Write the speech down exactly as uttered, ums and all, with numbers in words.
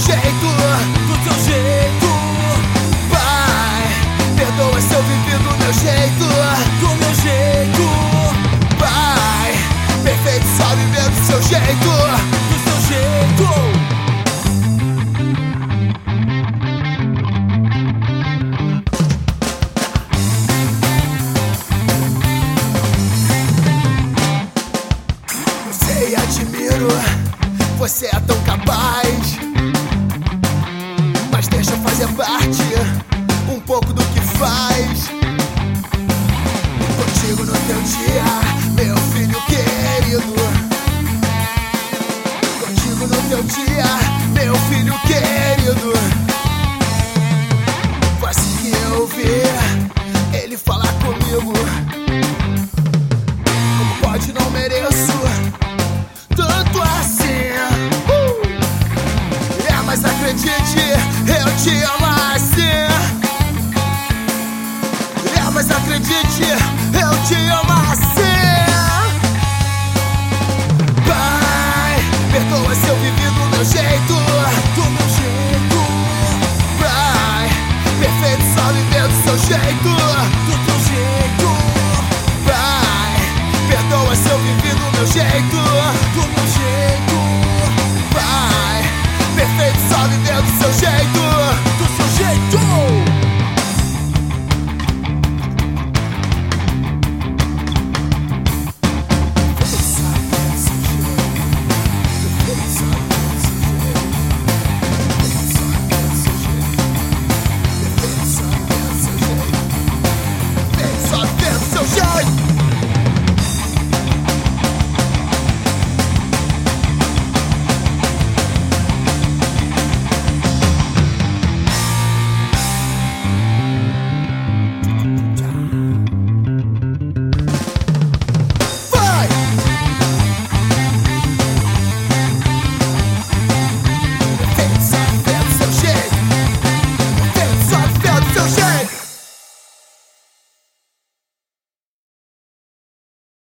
jeito, do teu jeito. Pai, perdoa se eu vivi do meu jeito, do meu jeito. Pai, perfeito só viver do seu jeito, do seu jeito. Eu admiro, você é tão capaz, mas deixa eu fazer parte um pouco do que faz. Contigo no teu dia, meu filho querido. Contigo no teu dia, meu filho querido. Foi assim que eu vi ele falar comigo. Como pode, não mereço tanto assim, uh! É, mas acredite, eu te amo assim. É, mas acredite, eu te amo assim.